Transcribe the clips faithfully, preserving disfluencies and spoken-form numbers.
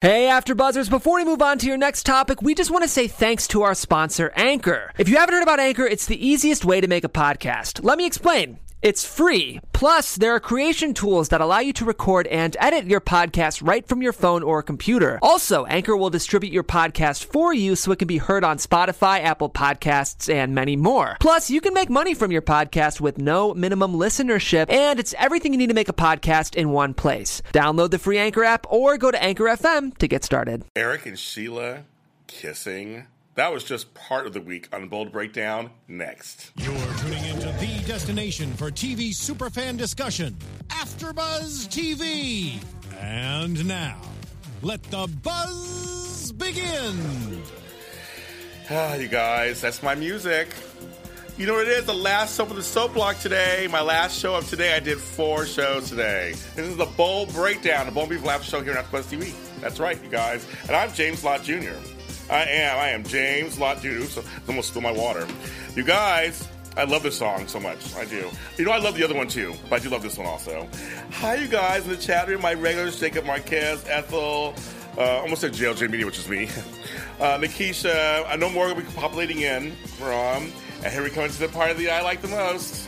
Hey, AfterBuzzers, before we move on to your next topic, we just want to say thanks to our sponsor, Anchor. If you haven't heard about Anchor, it's the easiest way to make a podcast. Let me explain. It's free. Plus, there are creation tools that allow you to record and edit your podcast right from your phone or computer. Also, Anchor will distribute your podcast for you so it can be heard on Spotify, Apple Podcasts, and many more. Plus, you can make money from your podcast with no minimum listenership, and it's everything you need to make a podcast in one place. Download the free Anchor app or go to Anchor F M to get started. Eric and Sheila kissing. That was just part of the week on Bold Breakdown. Next. You're tuning into the destination for T V superfan discussion, AfterBuzz T V. And now, let the buzz begin. Ah, you guys, that's my music. You know what it is? The last soap of the soap block today. My last show of today. I did four shows today. This is the Bold Breakdown, the Bold Beef Laugh show here on AfterBuzz T V. That's right, you guys. And I'm James Lott Junior I am. I am James Lott Junior So I almost spilled my water. You guys, I love this song so much. I do. You know, I love the other one too, but I do love this one also. Hi, you guys in the chat room. My regulars, Jacob Marquez, Ethel, uh, almost said J L J Media, which is me. Uh, Nikisha, I know more will be populating in. We're on. And here we come into the part of the I like the most.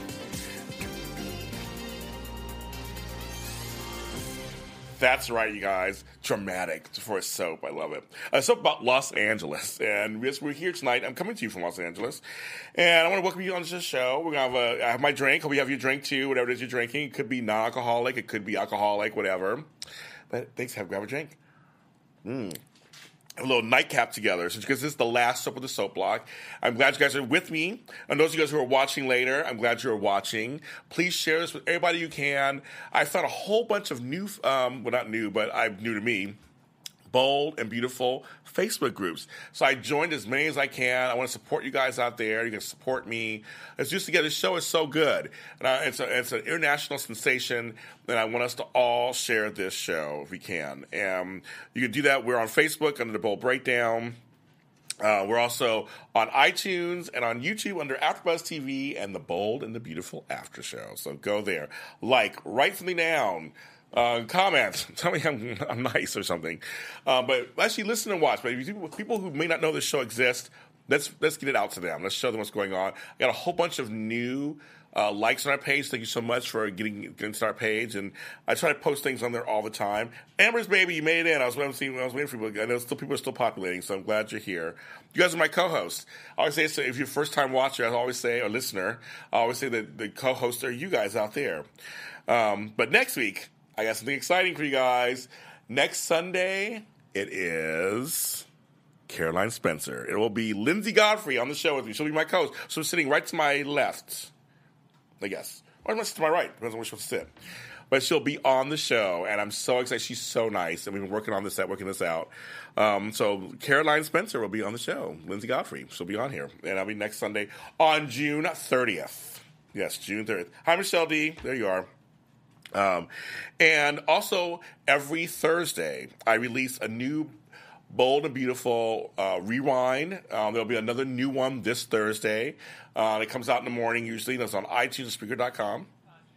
That's right, you guys. Dramatic for a soap. I love it. A soap about Los Angeles. And we're here tonight. I'm coming to you from Los Angeles. And I want to welcome you on this show. We're going to have a, I have my drink. Hope you have your drink too, whatever it is you're drinking. It could be non-alcoholic. It could be alcoholic, whatever. But thanks. Have, grab a drink. Mmm. A little nightcap together, so because this is the last soap of the soap block. I'm glad you guys are with me. And those of you guys who are watching later, I'm glad you're watching. Please share this with everybody you can. I found a whole bunch of new, um, well, not new, but I'm new to me, bold and beautiful Facebook groups. So I joined as many as I can. I want to support you guys out there. You can support me. It's just together. This show is so good. And I, it's, a, it's an international sensation, and I want us to all share this show if we can. And you can do that. We're on Facebook under the Bold Breakdown. Uh, we're also on iTunes and on YouTube under AfterBuzz T V and the Bold and the Beautiful After Show. So go there. Like, write something down. Uh, comment. Tell me I'm, I'm nice or something. Uh, but actually listen and watch. But if you, people who may not know this show exists, let's let's get it out to them. Let's show them what's going on. I got a whole bunch of new uh, likes on our page. Thank you so much for getting, getting to our page. And I try to post things on there all the time. Amber's Baby, you made it in. I was waiting, I was waiting for people. I know still people are still populating, so I'm glad you're here. You guys are my co-hosts. I always say, so if you're a first-time watcher, I always say, or listener, I always say that the co-hosts are you guys out there. Um, but next week, I got something exciting for you guys. Next Sunday, it is Caroline Spencer. It will be Lindsay Godfrey on the show with me. She'll be my co-host. So sitting right to my left, I guess. Or to my right. Depends on where she'll sit. But she'll be on the show, and I'm so excited. She's so nice, and we've been working on this, working this out. Um, so Caroline Spencer will be on the show. Lindsay Godfrey. She'll be on here. And that'll be next Sunday on June thirtieth. Yes, June thirtieth. Hi, Michelle D. There you are. Um, and also, every Thursday, I release a new Bold and Beautiful uh, Rewind. Um, there'll be another new one this Thursday. Uh, it comes out in the morning, usually. That's on iTunes and Spreaker dot com.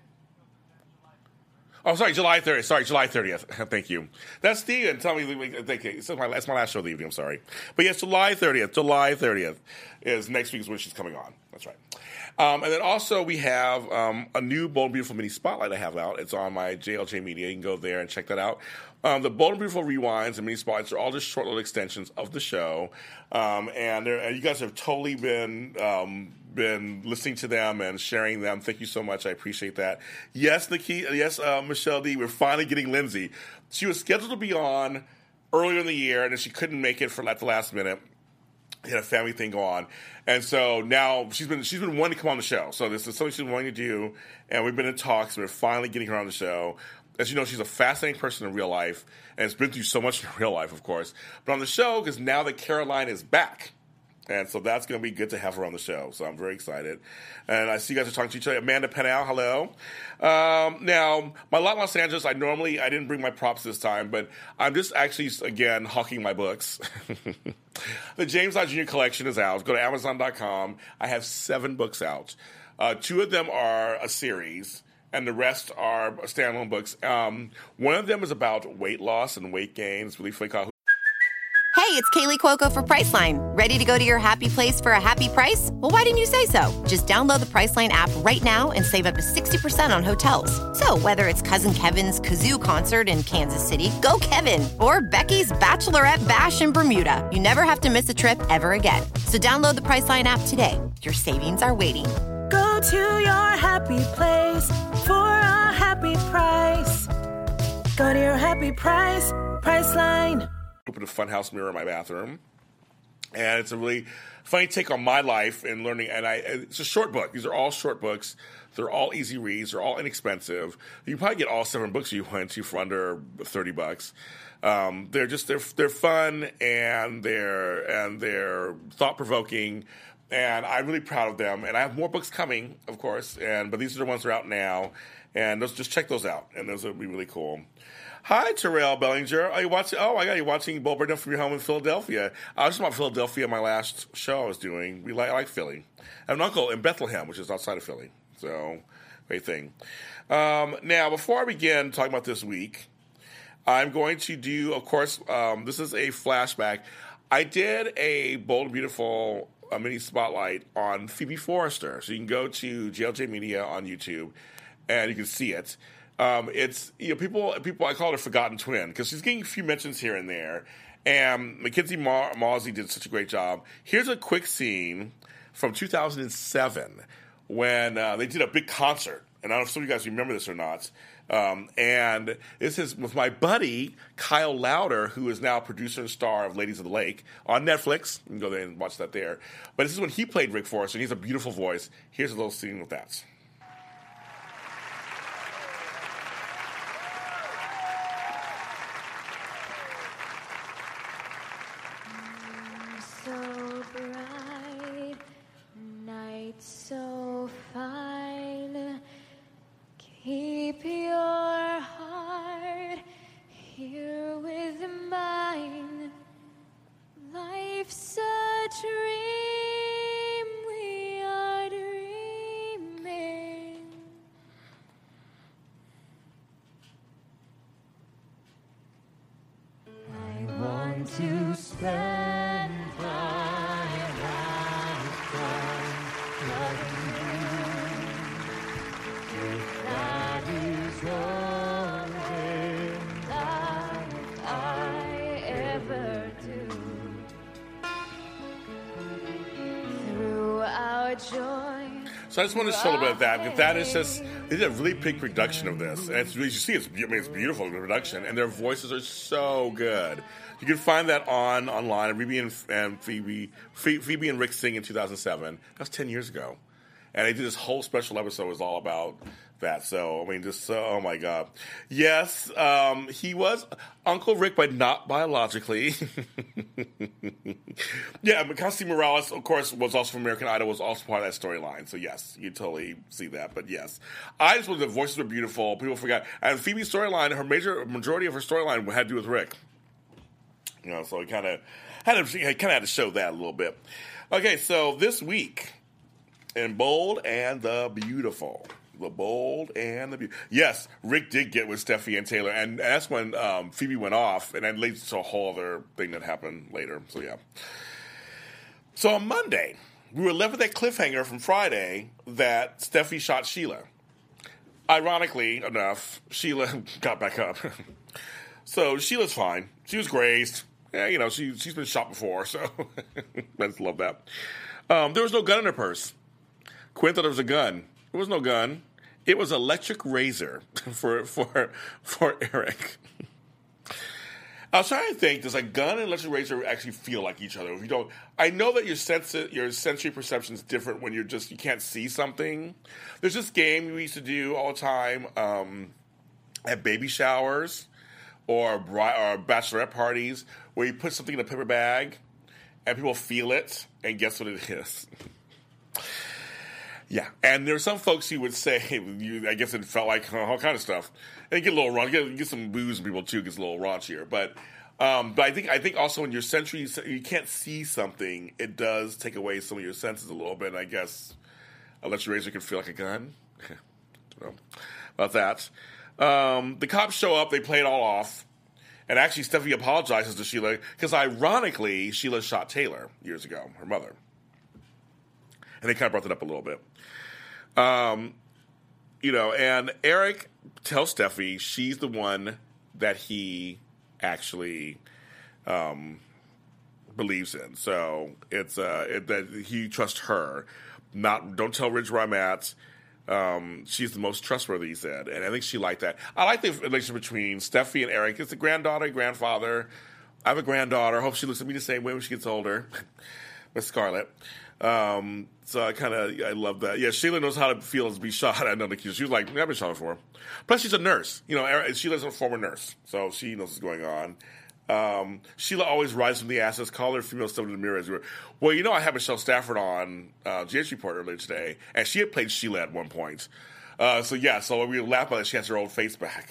Oh, sorry, July thirtieth. Sorry, July thirtieth. Thank you. That's Steven. Tell me, thank you. It's my, it's my last show of the evening. I'm sorry. But yes, July thirtieth. July thirtieth is next week's when she's coming on. That's right. Um, and then also we have um, a new Bold and Beautiful mini spotlight I have out. It's on my J L J Media. You can go there and check that out. Um, the Bold and Beautiful rewinds and mini spotlights are all just short little extensions of the show. Um, and, and you guys have totally been um, been listening to them and sharing them. Thank you so much. I appreciate that. Yes, Nikki. Yes, uh, Michelle D. We're finally getting Lindsay. She was scheduled to be on earlier in the year, and then she couldn't make it for at the last minute. He had a family thing go on, and so now she's been she's been wanting to come on the show. So this is something she's been wanting to do, and we've been in talks. We're finally getting her on the show. As you know, she's a fascinating person in real life, and has been through so much in real life, of course. But on the show, because now that Caroline is back, and so that's going to be good to have her on the show. So I'm very excited. And I see you guys are talking to each other. Amanda Penal, hello. Um, now, my lot in Los Angeles, I normally, I didn't bring my props this time, but I'm just actually, again, hawking my books. The James Lott Junior collection is out. Go to Amazon dot com. I have seven books out. Uh, two of them are a series, and the rest are standalone books. Um, one of them is about weight loss and weight gain. It's really funny. Called Hey, it's Kaylee Cuoco for Priceline. Ready to go to your happy place for a happy price? Well, why didn't you say so? Just download the Priceline app right now and save up to sixty percent on hotels. So whether it's Cousin Kevin's Kazoo Concert in Kansas City, go Kevin, or Becky's Bachelorette Bash in Bermuda, you never have to miss a trip ever again. So download the Priceline app today. Your savings are waiting. Go to your happy place for a happy price. Go to your happy price, Priceline. Put a funhouse mirror in my bathroom, and it's a really funny take on my life and learning. And I, it's a short book. These are all short books. They're all easy reads. They're all inexpensive. You probably get all seven books you want to for under thirty bucks. Um, they're just they're they're fun and they're and they're thought provoking. And I'm really proud of them. And I have more books coming, of course. And but these are the ones that are out now. And let's just check those out. And those will be really cool. Hi, Terrell Bellinger. Are you watching? Oh, I got you watching Bo Burnham from your home in Philadelphia. I was about Philadelphia in my last show I was doing. We like, I like Philly. I have an uncle in Bethlehem, which is outside of Philly. So, great thing. Um, now, before I begin talking about this week, I'm going to do, of course, um, this is a flashback. I did a Bold and Beautiful a mini spotlight on Phoebe Forrester. So you can go to J L J Media on YouTube, and you can see it. Um, it's, you know, people, people, I call her Forgotten Twin because she's getting a few mentions here and there. And Mackenzie Ma- Mawsey did such a great job. Here's a quick scene from two thousand seven when uh, they did a big concert. And I don't know if some of you guys remember this or not. Um, and this is with my buddy, Kyle Lauder, who is now producer and star of Ladies of the Lake on Netflix. You can go there and watch that there. But this is when he played Rick Forrester, and he has a beautiful voice. Here's a little scene with that. So bright, night so fine. Keep your heart here with mine. Life's a dream, we are dreaming. I want to spend my lifetime loving you. If that is all in life I ever do. Through our joy. So I just want to show a little bit of that, because that is just, they did a really big production of this. And it's, you see, it's, I mean, it's beautiful, the production, and their voices are so good. You can find that on online, Phoebe and, and Phoebe, Phoebe and Rick sing in two thousand seven. That was ten years ago. And they did this whole special episode was all about that. So, I mean, just, uh, oh my God. Yes, um, he was Uncle Rick, but not biologically. Yeah, Mackenzie Morales, of course, was also from American Idol, was also part of that storyline. So, yes, you totally see that. But, yes. I just want the voices were beautiful. People forgot. And Phoebe's storyline, her major, majority of her storyline had to do with Rick. You know, so it kind of had to, kind of had to show that a little bit. Okay, so this week, in Bold and the Beautiful. The Bold and the Beautiful. Yes, Rick did get with Steffi and Taylor, and that's when um, Phoebe went off, and that leads to a whole other thing that happened later. So, yeah. So, on Monday, we were left with that cliffhanger from Friday that Steffi shot Sheila. Ironically enough, Sheila got back up. So, Sheila's fine. She was grazed. Yeah, you know, she, she's been shot before, so I just love that. Um, there was no gun in her purse. Quinn thought it was a gun. It was no gun. It was an electric razor for for for Eric. I was trying to think, does a gun and electric razor actually feel like each other? If you don't, I know that your sense, your sensory perception is different when you're just, you can't see something. There's this game we used to do all the time um, at baby showers or, bri- or bachelorette parties where you put something in a paper bag and people feel it and guess what it is. Yeah, and there are some folks who would say, you, I guess it felt like uh, all kind of stuff. And get a little raunch, get, get some booze in people too, gets a little raunchier. But um, but I think I think also when your sensory, you can't see something, it does take away some of your senses a little bit. And I guess a electric razor can feel like a gun. So, about that. Um, the cops show up. They play it all off. And actually, Steffi apologizes to Sheila because, ironically, Sheila shot Taylor years ago, her mother. And they kind of brought that up a little bit. Um, you know, and Eric tells Steffi she's the one that he actually um, believes in. So it's uh, it, that he trusts her. Not don't tell Ridge where I'm at. Um, she's the most trustworthy, he said. And I think she liked that. I like the relationship between Steffi and Eric. It's a granddaughter, grandfather. I have a granddaughter. I hope she looks at me the same way when she gets older. Miss Scarlett. Um, so I kind of, I love that. Yeah, Sheila knows how to feel to be shot. I know the She was like, I've been shot before. Plus, she's a nurse. You know, Eric, Sheila's a former nurse. So she knows what's going on. Um, Sheila always rises from the ashes. Call her female stuff in the mirror. As we were. Well, you know, I had Michelle Stafford on uh, G H Report earlier today, and she had played Sheila at one point. Uh, so yeah, so we laugh about it. She has her old face back.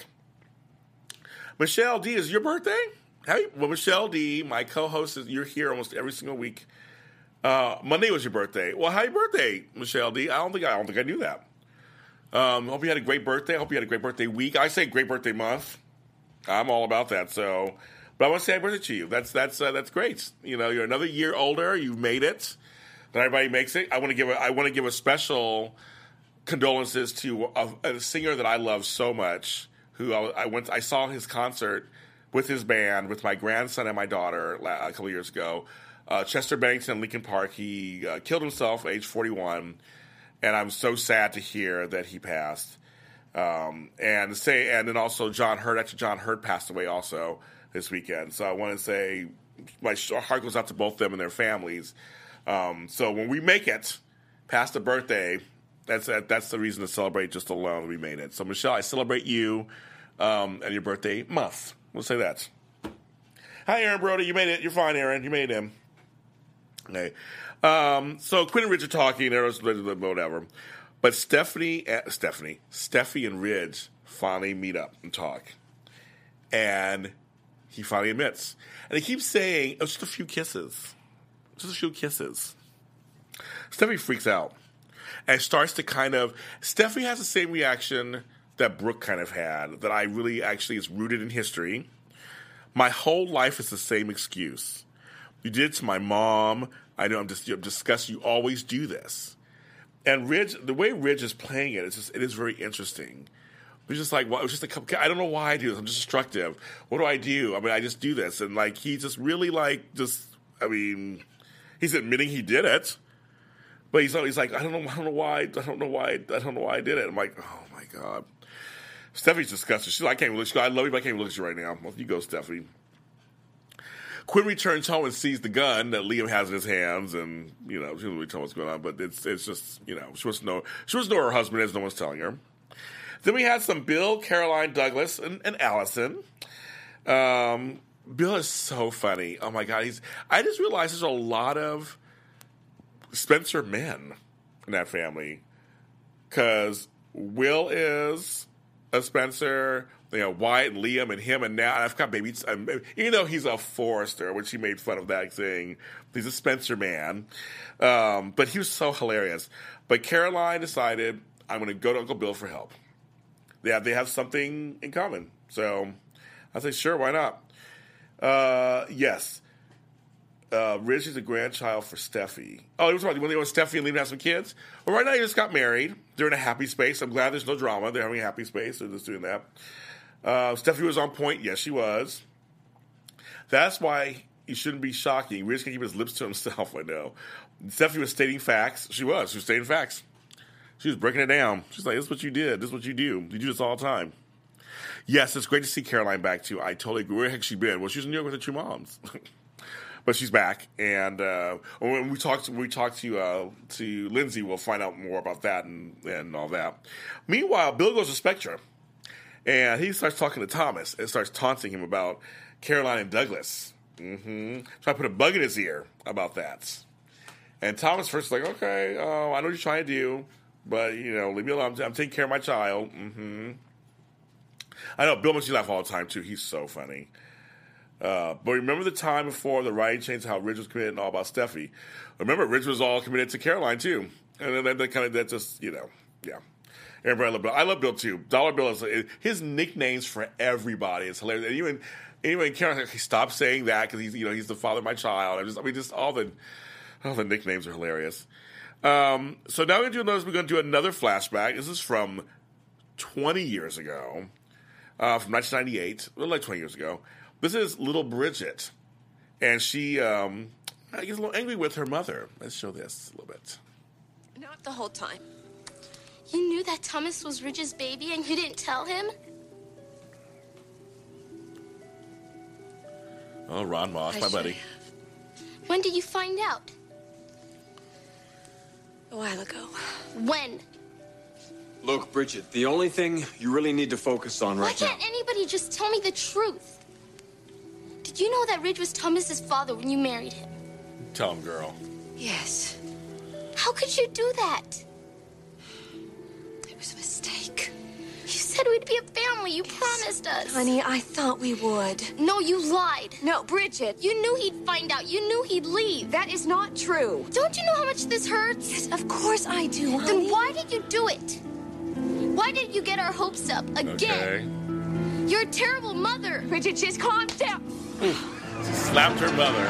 Michelle D, is your birthday? Happy, well, Michelle D, my co-host, is you're here almost every single week. Uh, Monday was your birthday. Well, happy birthday, Michelle D. I don't think I, I don't think I knew that. Um, hope you had a great birthday. I hope you had a great birthday week. I say great birthday month. I'm all about that. So. But I want to say happy birthday to you. That's that's uh, that's great. You know, you're another year older. You've made it. Not everybody makes it. I want to give a, I want to give a special condolences to a, a singer that I love so much. Who I, I went. I saw his concert with his band with my grandson and my daughter a couple of years ago. Uh, Chester Bennington in Lincoln Park. He uh, killed himself at age forty-one, and I'm so sad to hear that he passed. Um, and say, and then also John Hurt. Actually, John Hurt passed away also this weekend. So I want to say my heart goes out to both them and their families. Um, so when we make it past the birthday, that's that's the reason to celebrate just alone we made it. So Michelle, I celebrate you um, and your birthday month. We'll say that. Hi, Aaron Brody. You made it. You're fine, Aaron. You made him. Okay. Um, so Quinn and Ridge are talking. Whatever. But Stephanie, uh, Stephanie, Steffi and Ridge finally meet up and talk. And he finally admits. And he keeps saying, oh, just a few kisses. Just a few kisses. Steffi freaks out. And starts to kind of... Steffi has the same reaction that Brooke kind of had, that I really actually is rooted in history. My whole life is the same excuse. You did it to my mom. I know I'm just I'm disgusted. You always do this. And Ridge, the way Ridge is playing it, it's just, it is very interesting. It's just like, well, it's just a couple, I don't know why I do this. I'm just destructive. What do I do? I mean, I just do this. And, like, he just really, like, just, I mean, he's admitting he did it. But he's always like, I don't know, I don't know why, I don't know why, I don't know why I did it. I'm like, oh, my God. Steffi's disgusted. She's like, I can't even look at you. I love you, but I can't even look at you right now. Well, you go, Steffi. Quinn returns home and sees the gun that Liam has in his hands, and, you know, she doesn't really tell what's going on, but it's it's just, you know, she wants to know, she wants to know who her husband is, no one's telling her. Then we had some Bill, Caroline, Douglas, and, and Allison. Um, Bill is so funny. Oh, my God. He's. I just realized there's a lot of Spencer men in that family, because Will is a Spencer, you know, Wyatt and Liam and him, and now and I've got baby. Um, even though he's a Forrester, which he made fun of that thing, he's a Spencer man. Um, but he was so hilarious. But Caroline decided, I'm going to go to Uncle Bill for help. They have they have something in common, so I say sure, why not? Uh, yes, uh, Ridge is a grandchild for Steffi. Oh, it was right when they want Steffi and Liam to have some kids. Well, right now they just got married. They're in a happy space. I'm glad there's no drama. They're having a happy space. They're just doing that. Uh, Steffi was on point. Yes, she was. That's why he shouldn't be shocking. Ridge can keep his lips to himself, I know. Steffi was stating facts. She was. She was stating facts. She was breaking it down. She's like, this is what you did. This is what you do. You do this all the time. Yes, it's great to see Caroline back, too. I totally agree. Where the heck she been? Well, she was in New York with her two moms. But she's back. And uh, when we talk to, when we talk to, uh, to Lindsay, we'll find out more about that and, and all that. Meanwhile, Bill goes to Spectra. And he starts talking to Thomas and starts taunting him about Caroline and Douglas. Mm-hmm. So I put a bug in his ear about that. And Thomas first is like, okay, uh, I know what you're trying to do, but, you know, leave me alone. I'm, I'm taking care of my child. Mm-hmm. I know, Bill makes you laugh all the time, too. He's so funny. Uh, but remember the time before the writing changed, how Ridge was committed and all about Steffi. Remember, Ridge was all committed to Caroline, too. And then that kind of, that just, you know, yeah. Everybody love Bill. I love Bill too. Dollar Bill is his nicknames for everybody. It's hilarious. And even anyway, Karen, like, stop saying that because he's you know he's the father of my child. I just I mean just all the all the nicknames are hilarious. Um, so now we're gonna do another. We're gonna do another flashback. This is from twenty years ago, uh, from nineteen ninety-eight, a little like twenty years ago. This is little Bridget, and she um, gets a little angry with her mother. Let's show this a little bit. Not the whole time. You knew that Thomas was Ridge's baby and you didn't tell him? Oh, Ron Moss, I my buddy. Have. When did you find out? A while ago. When? Look, Bridget, the only thing you really need to focus on right Why now... can't anybody just tell me the truth? Did you know that Ridge was Thomas's father when you married him? Tell him, girl. Yes. How could you do that? It was a mistake. You said we'd be a family. You yes. promised us. Honey, I thought we would. No, you lied. No, Bridget. You knew he'd find out. You knew he'd leave. That is not true. Don't you know how much this hurts? Yes, of course I do, honey. Then why did you do it? Why did you get our hopes up again? Okay. You're a terrible mother. Bridget, just calm down. She slapped her mother.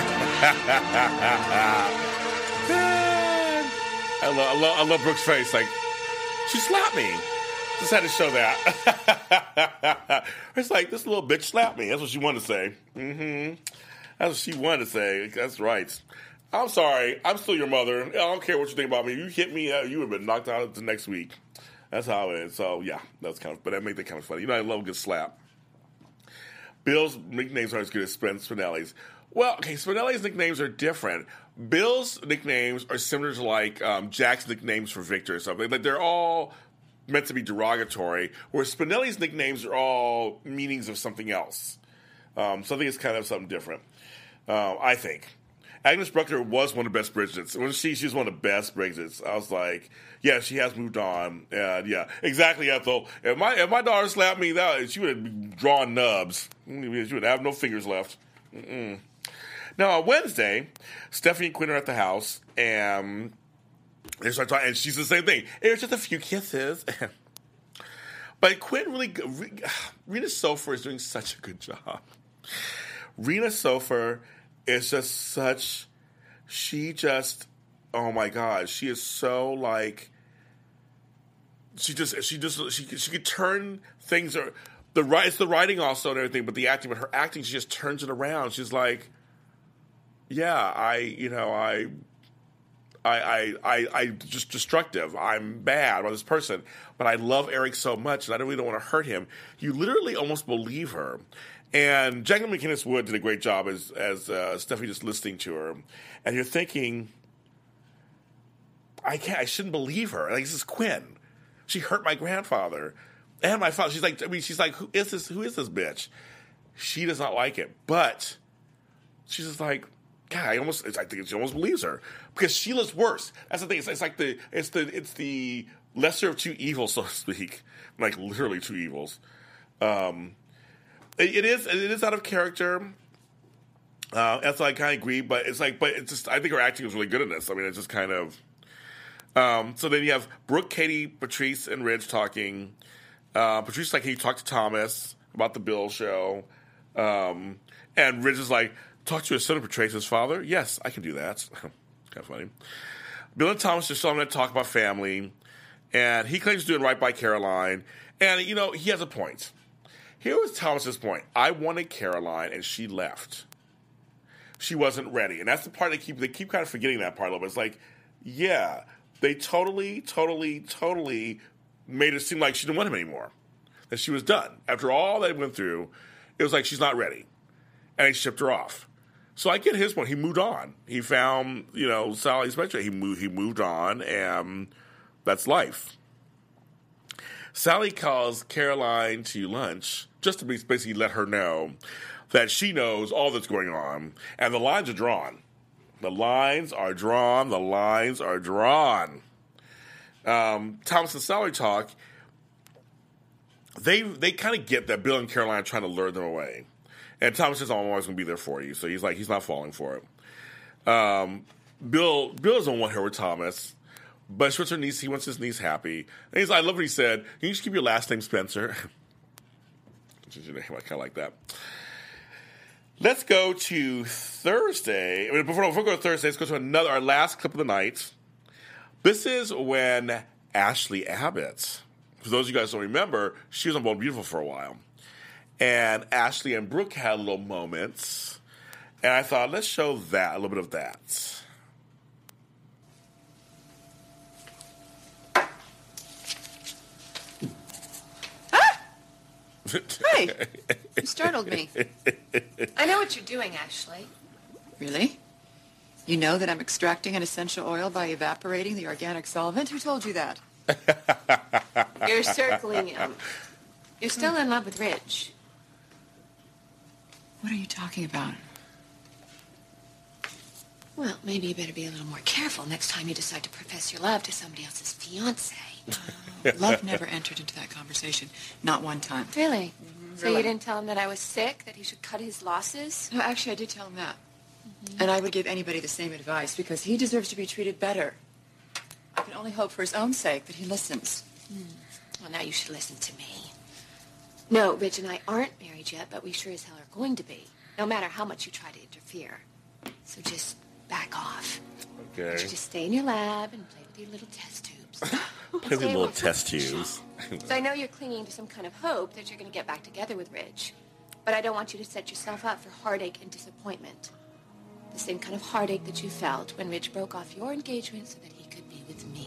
I love, I love, I love Brooke's face. Like, she slapped me. Just had to show that. It's like, this little bitch slapped me. That's what she wanted to say. Mm-hmm. That's what she wanted to say. That's right. I'm sorry. I'm still your mother. I don't care what you think about me. You hit me, uh, you would have been knocked out the next week. That's how it is. So, yeah, that's kind of, but that made that kind of funny. You know, I love a good slap. Bill's nicknames aren't as good as Spinelli's. Well, okay, Spinelli's nicknames are different. Bill's nicknames are similar to, like, um, Jack's nicknames for Victor or something. Like, they're all meant to be derogatory, whereas Spinelli's nicknames are all meanings of something else. Um, so I think it's kind of something different, uh, I think. Agnes Bruckner was one of the best Bridgets. When she she's one of the best Bridgets, I was like, yeah, she has moved on. And yeah, exactly, Ethel. If my if my daughter slapped me, that she would have been drawing nubs. She would have no fingers left. Mm-mm. Now on Wednesday, Stephanie and Quinn are at the house, and they start talking, and she's the same thing. It was just a few kisses. But Quinn really, Rena Sofer is doing such a good job. Rena Sofer is just such, she just, oh my God, she is so like, she just, she just, she, she could turn things, or the it's the writing also and everything, but the acting, but her acting, she just turns it around. She's like, yeah, I, you know, I, I, I, I, I just destructive. I'm bad about this person, but I love Eric so much, and I don't really don't want to hurt him. You literally almost believe her. And Jacqueline McInnes Wood did a great job as as uh, Stephanie just listening to her, and you're thinking, I can't, I shouldn't believe her. Like, this is Quinn. She hurt my grandfather and my father. She's like, I mean, she's like, who is this? Who is this bitch? She does not like it, but she's just like, God, I almost, I think she almost believes her because Sheila's worse. That's the thing. It's, it's like the, it's the, it's the lesser of two evils, so to speak. Like literally two evils. Um. It, it is. It is out of character. Uh, that's I kind of agree, but it's like, but it's just. I think her acting was really good in this. I mean, it's just kind of. Um, so then you have Brooke, Katie, Patrice, and Ridge talking. Uh, Patrice like, "Can you talk to Thomas about the Bill show?" Um, and Ridge is like, "Talk to your son, Patrice's father." Yes, I can do that. Kind of funny. Bill and Thomas are still going to talk about family, and he claims doing right by Caroline, and you know he has a point. Here was Thomas's point. I wanted Caroline, and she left. She wasn't ready, and that's the part they keep they keep kind of forgetting that part a little bit. It's like, yeah, they totally, totally, totally made it seem like she didn't want him anymore, that she was done after all they went through. It was like she's not ready, and they shipped her off. So I get his point. He moved on. He found, you know, Sally's picture. He moved. He moved on, and that's life. Sally calls Caroline to lunch just to basically let her know that she knows all that's going on. And the lines are drawn. The lines are drawn. The lines are drawn. Um, Thomas and Sally talk. They they kind of get that Bill and Caroline are trying to lure them away. And Thomas says, oh, I'm always going to be there for you. So he's like, he's not falling for it. Um, Bill, Bill doesn't want her with Thomas. But she wants her niece. He wants his niece happy. And he's, I love what he said. You just keep your last name Spencer. Which is your name. I kind of like that. Let's go to Thursday. I mean, before, before we go to Thursday, let's go to another, our last clip of the night. This is when Ashley Abbott, for those of you guys who don't remember, she was on Bold and Beautiful for a while. And Ashley and Brooke had little moments. And I thought, let's show that, a little bit of that. Hey, you startled me. I know what you're doing, Ashley. Really? You know that I'm extracting an essential oil by evaporating the organic solvent? Who told you that? You're circling him. You're still in love with Rich. What are you talking about? Well, maybe you better be a little more careful next time you decide to profess your love to somebody else's fiancé. Uh, love never entered into that conversation. Not one time. Really? Mm-hmm. So really? You didn't tell him that I was sick, that he should cut his losses? No, actually, I did tell him that. Mm-hmm. And I would give anybody the same advice, because he deserves to be treated better. I can only hope for his own sake that he listens. Mm. Well, now you should listen to me. No, Rich and I aren't married yet, but we sure as hell are going to be, no matter how much you try to interfere. So just back off. Okay. You just stay in your lab and play with your little test tubes. Play with little test tubes. So I know you're clinging to some kind of hope that you're going to get back together with Rich. But I don't want you to set yourself up for heartache and disappointment. The same kind of heartache that you felt when Rich broke off your engagement so that he could be with me.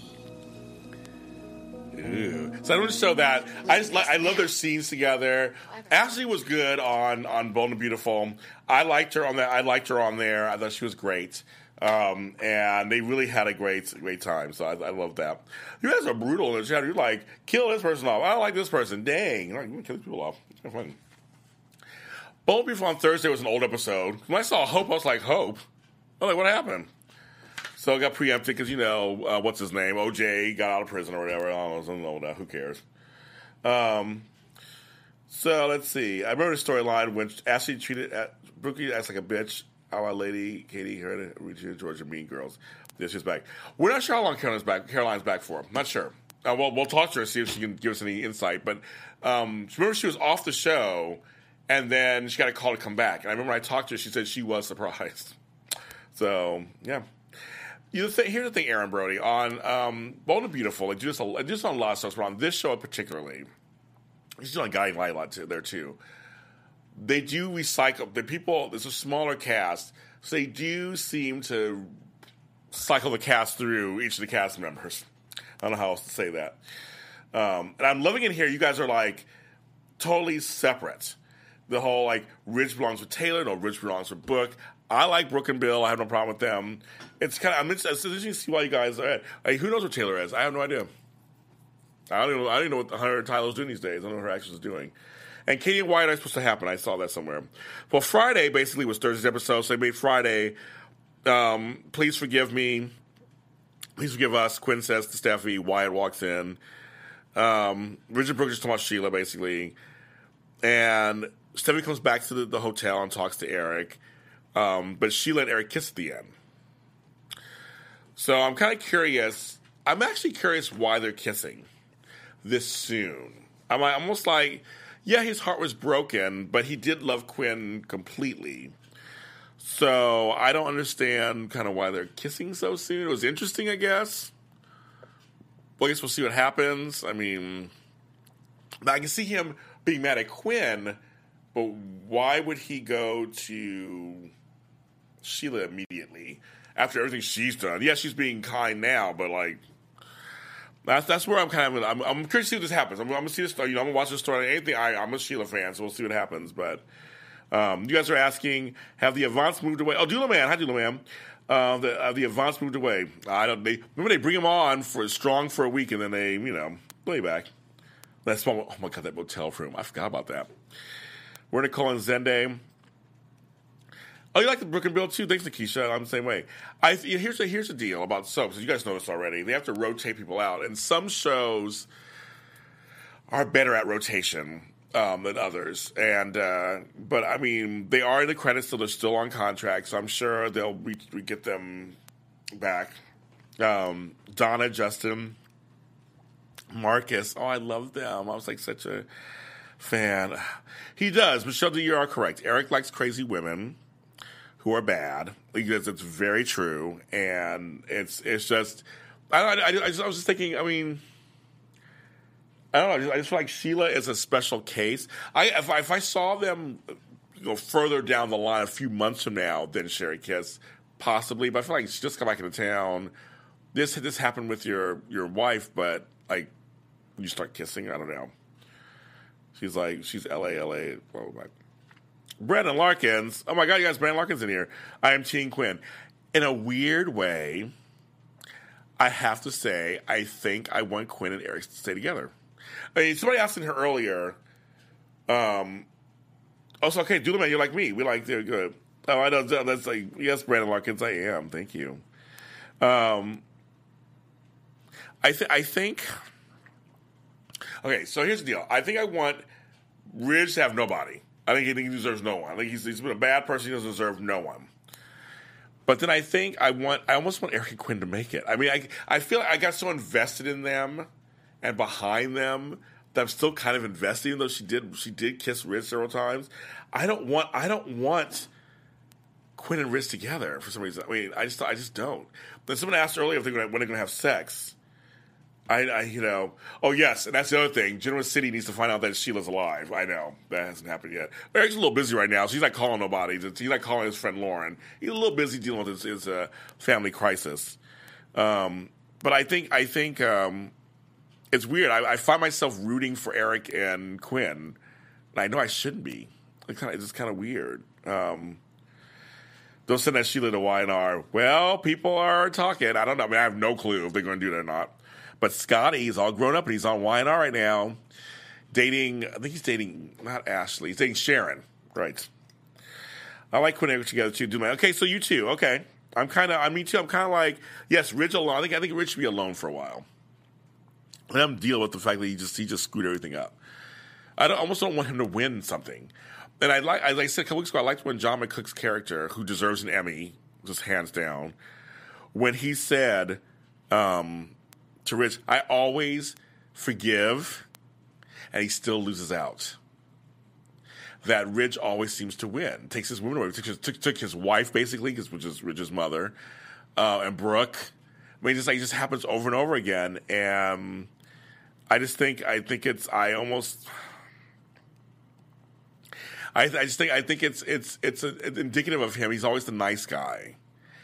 Ooh. So I want to show that. I just like, I love their scenes together. Ashley was good on on Bold and Beautiful. I liked her on that. I liked her on there. I thought she was great. Um, and they really had a great, great time. So I, I love that. You guys are brutal in the chat. You're like, kill this person off. I don't like this person. Dang. You're like, you kill these people off. It's kind of fun. Bold and Beautiful on Thursday was an old episode. When I saw Hope, I was like, Hope? I was like, what happened? So it got preempted because, you know, uh, what's his name? O J got out of prison or whatever. I don't know. That. Who cares? Um, so let's see. I remember the storyline when Ashley treated Brookie as like a bitch. Our lady, Katie, her, Regina, Georgia, Mean Girls. Yeah, she's back. We're not sure how long Caroline's back. Caroline's back for. Not sure. Uh, well, we'll talk to her, see if she can give us any insight. But um, remember, she was off the show, and then she got a call to come back. And I remember I talked to her. She said she was surprised. So yeah. You know, th- here's the thing, Aaron Brody, on um, Bold and Beautiful. I do this, I do this on a lot of stuff, but on this show particularly, she's on Guiding Light a lot too, there too. They do recycle the people. There's a smaller cast, so they do seem to cycle the cast through each of the cast members. I don't know how else to say that. Um, and I'm loving it here. You guys are like totally separate. The whole like Rich belongs with Taylor, no, Rich belongs with Brooke. I like Brooke and Bill. I have no problem with them. It's kind of I'm interested, it's interesting to see why you guys are. Like, who knows what Taylor is? I have no idea. I don't even know. I don't even know what Hunter Tyler's doing these days. I don't know what her actions is doing. And Katie and Wyatt are supposed to happen. I saw that somewhere. Well, Friday basically was Thursday's episode, so they made Friday. Um, please forgive me. Please forgive us. Quinn says to Steffi. Wyatt walks in. Um, Richard Brooks is talking about Sheila, basically. And Steffi comes back to the, the hotel and talks to Eric. Um, but Sheila and Eric kiss at the end. So I'm kind of curious. I'm actually curious why they're kissing this soon. I'm like, almost like, yeah, his heart was broken, but he did love Quinn completely. So I don't understand kind of why they're kissing so soon. It was interesting, I guess. Well, I guess we'll see what happens. I mean, I can see him being mad at Quinn, but why would he go to Sheila immediately after everything she's done? Yeah, she's being kind now, but like that's that's where I'm kind of. I'm, I'm curious to see what this happens. I'm, I'm gonna see this. You know, I'm gonna watch this story. Anything. I, I'm a Sheila fan, so we'll see what happens. But um, you guys are asking, have the Avants moved away? Oh, Dula Man, hi Dula Man. Uh, the uh, the Avants moved away. I don't. They remember they bring them on for strong for a week, and then they you know way back. That's oh my god, that motel room. I forgot about that. We're Nicole and Zende. Oh, you like the Brooke and Bill too? Thanks, Nikisha. I'm the same way. I here's the here's the deal about soaps. You guys know this already. They have to rotate people out, and some shows are better at rotation um, than others. And uh, but I mean, they are in the credits, so they're still on contract. So I'm sure they'll we, we get them back. Um, Donna, Justin, Marcus. Oh, I love them. I was like such a fan. He does. Michelle, you are correct. Eric likes crazy women who are bad. Because it's very true, and it's it's just. I don't. I, I, just, I was just thinking. I mean. I don't know. I just, I just feel like Sheila is a special case. I if I, if I saw them, you know, further down the line, a few months from now, than Sherry Kiss, possibly. But I feel like she just come back into town. This this happened with your your wife, but like you start kissing. I don't know. She's like she's L A L A. Blah, blah, blah. Brandon Larkins. Oh my God, you guys, Brandon Larkins in here. I am Team Quinn. In a weird way, I have to say, I think I want Quinn and Eric to stay together. I mean, somebody asked her earlier. Um, also, okay, Doodleman, you're like me. We like they're good. Oh, I know. That's like yes, Brandon Larkins. I am. Thank you. Um, I th- I think. Okay, so here's the deal. I think I want Ridge to have nobody. I think he, think he deserves no one. I think he's, he's been a bad person. He doesn't deserve no one. But then I think I want. I almost want Eric and Quinn to make it. I mean, I I feel like I got so invested in them and behind them that I'm still kind of invested, even though she did she did kiss Ridge several times. I don't want. I don't want Quinn and Ridge together for some reason. I mean, I just I just don't. Then someone asked earlier if they're gonna, when they're going to have sex. I, I, you know, oh yes, and that's the other thing. Genoa City needs to find out that Sheila's alive. I know that hasn't happened yet. Eric's a little busy right now, so he's not calling nobody. He's not calling his friend Lauren. He's a little busy dealing with his, his uh, family crisis. Um, but I think, I think um, it's weird. I, I find myself rooting for Eric and Quinn, and I know I shouldn't be. It's kind of, it's kind of weird. Um, don't send that Sheila to Y and R. Well, people are talking. I don't know. I mean, I have no clue if they're going to do that or not. But Scotty, he's all grown up and he's on Y and R right now, dating. I think he's dating not Ashley. He's dating Sharon, right? I like Quinn and Eric together too. Do my okay? So you too? Okay. I'm kind of. I me too. I'm kind of like yes, Ridge alone. I think I think Ridge should be alone for a while. And I'm dealing with the fact that he just he just screwed everything up. I don't, almost don't want him to win something. And I like, as I said a couple weeks ago, I liked when John McCook's character, who deserves an Emmy, just hands down, when he said. Um, To Ridge, I always forgive, and he still loses out. That Ridge always seems to win. Takes his woman away. Took his, took, took his wife, basically, which is Ridge's mother, uh, and Brooke. I mean, just like it just happens over and over again. And I just think, I think it's, I almost, I, I just think, I think it's, it's, it's, a, it's indicative of him. He's always the nice guy,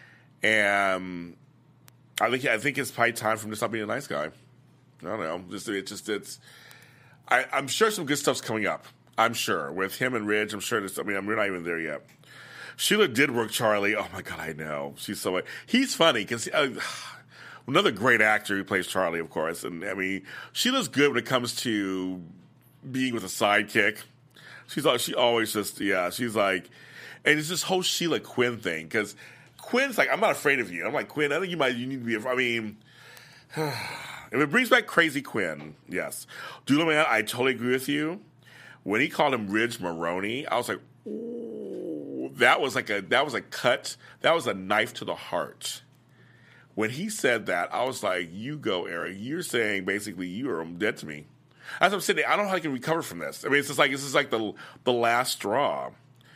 and. I think I think it's probably time for him to stop being a nice guy. I don't know. Just it just it's. I, I'm sure some good stuff's coming up. I'm sure with him and Ridge. I'm sure. This, I mean, we're not even there yet. Sheila did work Charlie. Oh my God, I know. She's so. He's funny because uh, another great actor who plays Charlie, of course. And I mean, Sheila's good when it comes to being with a sidekick. She's she always just yeah. She's like, and it's this whole Sheila Quinn thing because. Quinn's like, I'm not afraid of you. I'm like, Quinn, I think you might, you need to be, I mean, if it brings back crazy Quinn, yes. Doodle Man, I totally agree with you. When he called him Ridge Maroney, I was like, ooh, that was like a, that was a cut, that was a knife to the heart. When he said that, I was like, you go, Eric. You're saying basically you are dead to me. As I'm sitting there, I don't know how I can recover from this. I mean, it's just like, this is like the the last straw.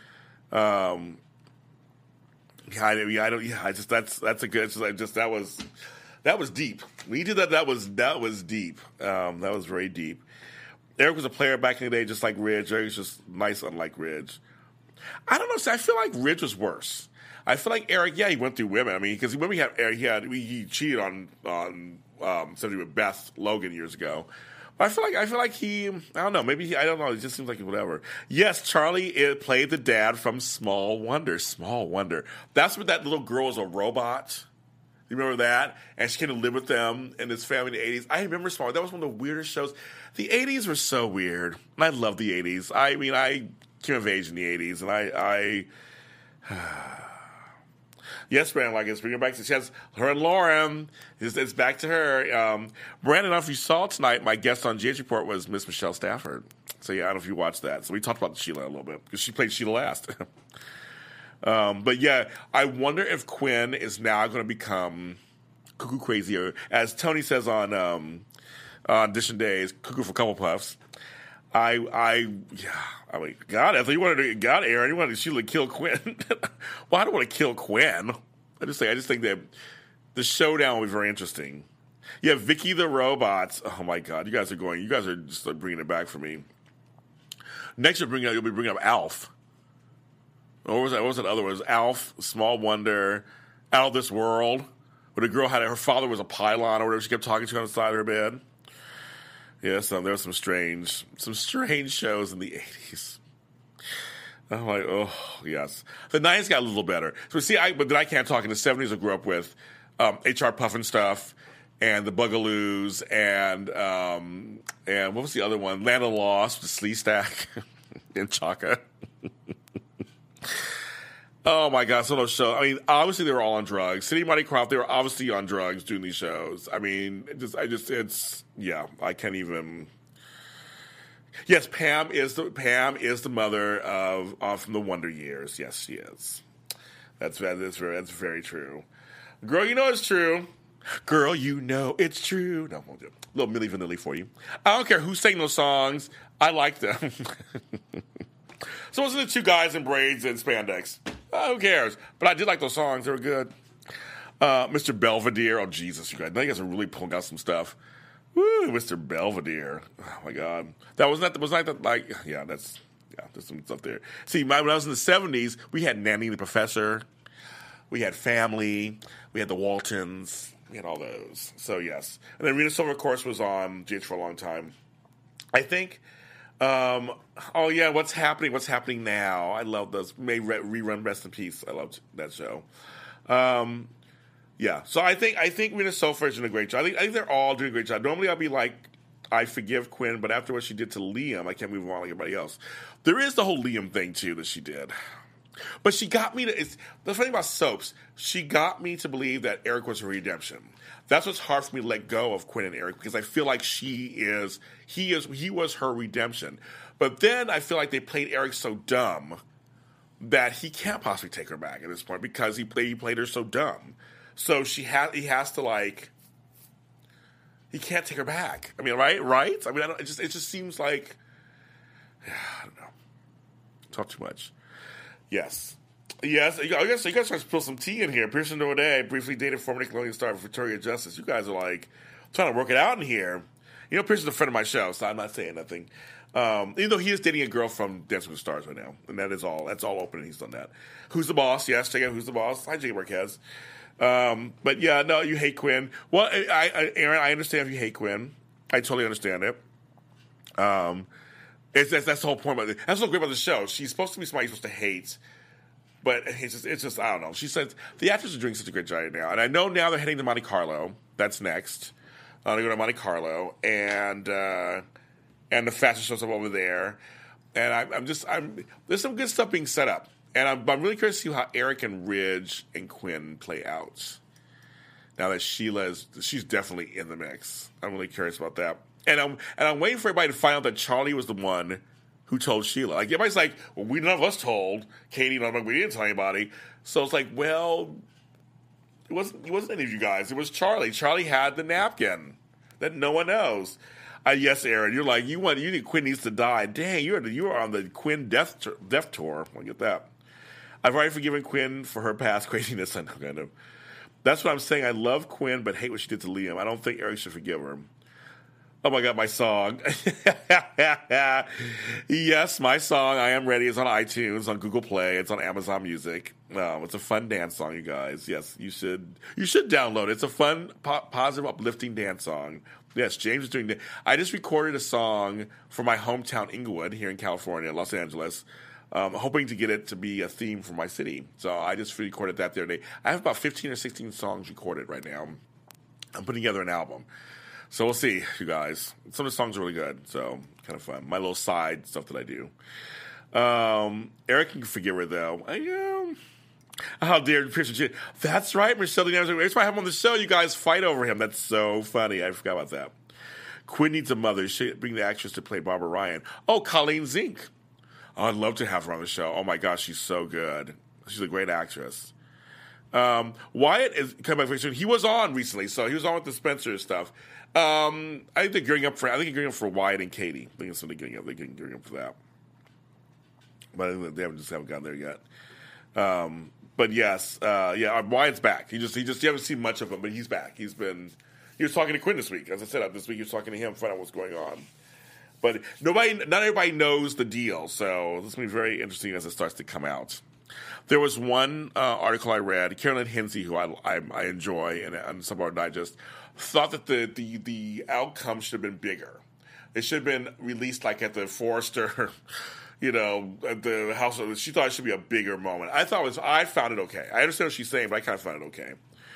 Um, Yeah, I, I don't. Yeah, I just that's that's a good. It's just, I just that was that was deep. When he did that, that was that was deep. Um, that was very deep. Eric was a player back in the day, just like Ridge. Eric was just nice, unlike Ridge. I don't know. See, I feel like Ridge was worse. I feel like Eric. Yeah, he went through women. I mean, because when we had Eric, he had he cheated on on um, somebody with Beth Logan years ago. But I feel like I feel like he. I don't know. Maybe he, I don't know. It just seems like whatever. Yes, Charlie it played the dad from Small Wonder. Small Wonder. That's when that little girl was a robot. You remember that? And she came to live with them and his family in the eighties. I remember Small. That was one of the weirdest shows. The eighties were so weird, and I love the eighties. I mean, I came of age in the eighties, and I. I Yes, Brandon, like it's bringing back to she has her and Lauren. It's, it's back to her. Um, Brandon, if you saw tonight, my guest on G H Report was Miss Michelle Stafford. So yeah, I don't know if you watched that. So we talked about Sheila a little bit because she played Sheila last. um, but yeah, I wonder if Quinn is now going to become cuckoo crazy, or as Tony says on um, on Audition Days, cuckoo for couple puffs. I, I, yeah, I mean, God, I thought you wanted to, God, Aaron, you wanted to she kill Quinn. Well, I don't want to kill Quinn. I just think, I just think that the showdown will be very interesting. Yeah, Vicky the Robot. Oh my God, you guys are going, you guys are just like, bringing it back for me. Next, you'll bring up, you'll be bringing up Alf. What was that? What was that other one? It was Alf, Small Wonder, Out of This World, where the girl had her father was a pylon or whatever. She kept talking to on the side of her bed. Yeah, so there were some strange, some strange shows in the eighties. I'm like, oh yes, the nineties got a little better. So see, I but then I can't talk in the seventies. I grew up with um, H R Puffin stuff and the Bugaloos and um, and what was the other one? Land of the Lost, the Sleestack and Chaka. Oh my God, some of those shows. I mean, obviously they were all on drugs. City Mighty Croft, they were obviously on drugs doing these shows. I mean, it just, I just, it's, yeah, I can't even. Yes, Pam is the Pam is the mother of, of from the Wonder Years. Yes, she is. That's that's very that's very true. Girl, you know it's true. Girl, you know it's true. No, we'll do a little Milli Vanilli for you. I don't care who sang those songs. I like them. So it wasn't the two guys in braids and spandex. Uh, who cares? But I did like those songs. They were good. Uh, Mister Belvedere. Oh, Jesus, you guys. Now you guys are really pulling out some stuff. Woo, Mister Belvedere. Oh, my God. That wasn't that, was not that, like, yeah, that's, yeah, there's some stuff there. See, my, when I was in the seventies, we had Nanny the Professor. We had Family. We had the Waltons. We had all those. So, yes. And then Rena Silver, of course, was on G H for a long time. I think... Um, oh yeah, what's happening? What's happening now? I love those. May re- rerun Rest in Peace. I loved that show. Um, yeah. So I think I think Rena Sofer is doing a great job. I think I think they're all doing a great job. Normally I'll be like, I forgive Quinn, but after what she did to Liam, I can't move on like everybody else. There is the whole Liam thing too that she did. But she got me to. It's the funny thing about soaps. She got me to believe that Eric was her redemption. That's what's hard for me to let go of Quinn and Eric because I feel like she is, he is, he was her redemption. But then I feel like they played Eric so dumb that he can't possibly take her back at this point because he played, he played her so dumb. So she has, he has to like, he can't take her back. I mean, right, right? I mean, I don't, it just, it just seems like, I don't know, talk too much. Yes. Yes, I guess you guys trying to spill some tea in here. Pearson O'Day briefly dated former Nickelodeon star Victoria Justice. You guys are like trying to work it out in here. You know, Pearson's a friend of my show, so I'm not saying nothing. Um, even though he is dating a girl from Dancing with the Stars right now, and that is all. That's all open, and he's done that. Who's the boss? Yes, check out Who's the Boss. Hi, Jay Marquez. Um, but yeah, no, you hate Quinn. Well, I, I, Aaron, I understand if you hate Quinn. I totally understand it. Um, it's that's, that's the whole point about it. That's what's great about the show. She's supposed to be somebody you're supposed to hate. But it's just, it's just, I don't know. She says the actors are doing such a great job right now. And I know now they're heading to Monte Carlo. That's next. Uh, they're going to Monte Carlo. And uh, and the fashion shows up over there. And I, I'm just, I'm there's some good stuff being set up. And I'm, I'm really curious to see how Eric and Ridge and Quinn play out. Now that Sheila is, she's definitely in the mix. I'm really curious about that. And I'm, and I'm waiting for everybody to find out that Charlie was the one who told Sheila. Like, everybody's like, well, we none of us told. Katie, none of us, we didn't tell anybody. So it's like, well, it wasn't, it wasn't any of you guys. It was Charlie. Charlie had the napkin that no one knows. Uh, yes, Aaron, you're like, you want, you need Quinn needs to die. Dang, you're, you are on the Quinn death, t- death tour. Look at that. I've already forgiven Quinn for her past craziness. I know, kind of. That's what I'm saying. I love Quinn, but hate what she did to Liam. I don't think Eric should forgive her. Oh my God, my song. Yes, my song, I Am Ready, is on iTunes, on Google Play, it's on Amazon Music. Um, it's a fun dance song, you guys. Yes, you should you should download it. It's a fun, po- positive, uplifting dance song. Yes, James is doing that. I just recorded a song for my hometown, Inglewood, here in California, Los Angeles, um, hoping to get it to be a theme for my city. So I just recorded that the other day. I have about fifteen or sixteen songs recorded right now. I'm putting together an album. So we'll see, you guys. Some of the songs are really good, so kind of fun. My little side stuff that I do. Um, Eric can forgive her, though. I um, How dare Pearson? That's right, Michelle. That's why I have him on the show. You guys fight over him. That's so funny. I forgot about that. Quinn needs a mother. She should bring the actress to play Barbara Ryan. Oh, Colleen Zink. Oh, I'd love to have her on the show. Oh, my gosh, she's so good. She's a great actress. Um, Wyatt is coming back. He was on recently, so he was on with the Spencer stuff. Um, I think they're gearing up for. I think they're gearing up for Wyatt and Katie. I think it's something gearing up. They're gearing up for that, but I think they haven't just haven't gotten there yet. Um, but yes, uh, yeah, Wyatt's back. He just he just you haven't seen much of him, but he's back. He's been he was talking to Quinn this week. As I said, this week he was talking to him, find out what's going on. But nobody, not everybody knows the deal, so this is going to be very interesting as it starts to come out. There was one uh, article I read. Carolyn Hinsey, who I, I, I enjoy, and on Subpar Digest, thought that the, the, the outcome should have been bigger. It should have been released like at the Forrester, you know, at the House of. She thought it should be a bigger moment. I thought it was. I found it okay. I understand what she's saying, but I kind of found it okay.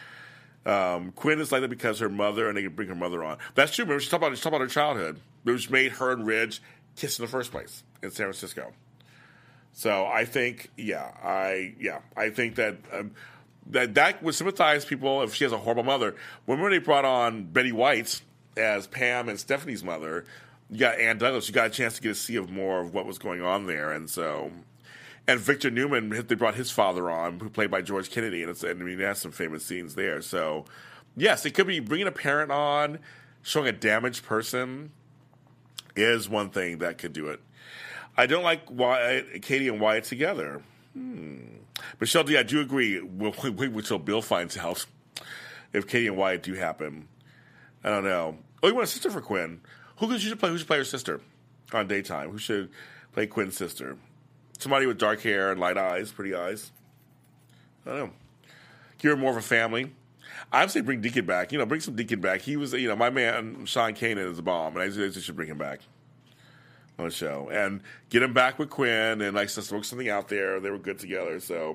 Um, Quinn is like that because her mother, and they could bring her mother on. That's true. Remember, she talked about she talked about her childhood, which made her and Ridge kiss in the first place in San Francisco. So I think, yeah, I yeah, I think that um, that that would sympathize people if she has a horrible mother. When they brought on Betty White as Pam and Stephanie's mother, you got Ann Douglas. You got a chance to get a see of more of what was going on there, and so. And Victor Newman, they brought his father on, who played by George Kennedy, and, it's, and I mean, has some famous scenes there. So, yes, it could be bringing a parent on, showing a damaged person is one thing that could do it. I don't like Wyatt, Katie and Wyatt together. Hmm. Michelle D, I do agree. We'll wait until Bill finds out if Katie and Wyatt do happen. I don't know. Oh, you want a sister for Quinn? Who should play? Who should play her sister on daytime? Who should play Quinn's sister? Somebody with dark hair and light eyes, pretty eyes. I don't know. Give her more of a family. I'd say bring Deacon back. You know, bring some Deacon back. He was, you know, my man, Sean Kanan is a bomb, and I just should bring him back on the show. And get him back with Quinn and, like, smoke something out there. They were good together, so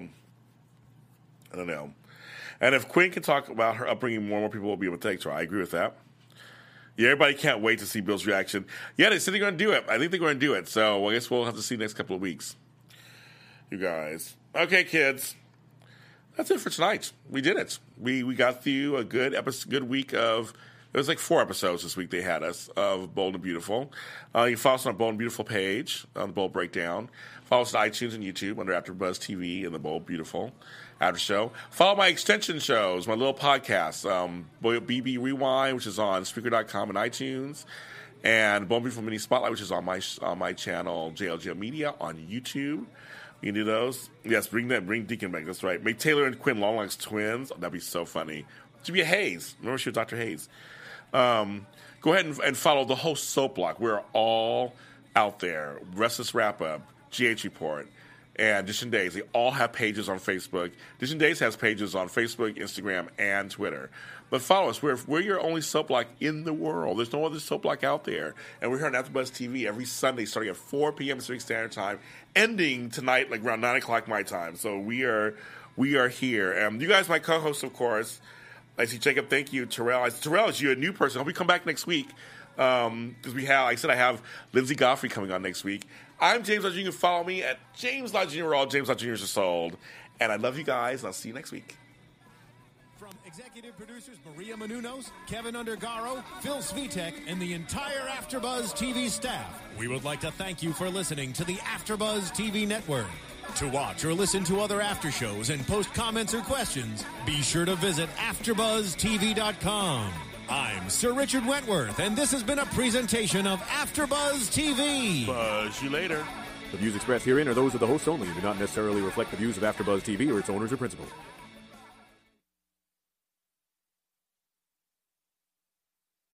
I don't know. And if Quinn can talk about her upbringing, more and more people will be able to take to her. I agree with that. Yeah, everybody can't wait to see Bill's reaction. Yeah, they said they're going to do it. I think they're going to do it, so I guess we'll have to see the next couple of weeks. You guys. Okay, kids. That's it for tonight. We did it. We we got through a good episode, good week of, it was like four episodes this week they had us, of Bold and Beautiful. Uh, you can follow us on our Bold and Beautiful page, on the Bold Breakdown. Follow us on iTunes and YouTube under AfterBuzz T V and the Bold Beautiful After Show. Follow my extension shows, my little podcasts, um, B B Rewind, which is on Spreaker dot com and iTunes, and Bold and Beautiful Mini Spotlight, which is on my on my channel, J L G M Media, on YouTube. You can do those. Yes, bring that. Bring Deacon back. That's right. Make Taylor and Quinn Longlegs twins. Oh, that'd be so funny. Jimmy Hayes. Remember she was Doctor Hayes. Um, go ahead and, and follow the whole soap block. We're all out there. Restless Wrap Up, G H Report, and Dish and Days. They all have pages on Facebook. Dish and Days has pages on Facebook, Instagram, and Twitter. But follow us. We're, we're your only soap block in the world. There's no other soap block out there. And we're here on AfterBuzz T V every Sunday starting at four p.m. Pacific Standard Time, ending tonight like around nine o'clock my time. So we are we are here. Um, you guys, my co-hosts, of course. I see Jacob. Thank you. Terrell. I, Terrell, is you a new person? I hope you come back next week. Because um, we have, like I said, I have Lindsay Godfrey coming on next week. I'm James Lott Junior You can follow me at James Lott Junior Where all James Lott Juniors are sold. And I love you guys, and I'll see you next week. From executive producers Maria Menounos, Kevin Undergaro, Phil Svitek, and the entire AfterBuzz T V staff, we would like to thank you for listening to the AfterBuzz T V network. To watch or listen to other after shows and post comments or questions, be sure to visit after buzz T V dot com. I'm Sir Richard Wentworth, and this has been a presentation of AfterBuzz T V. Buzz you later. The views expressed herein are those of the hosts only and do not necessarily reflect the views of AfterBuzz T V or its owners or principals.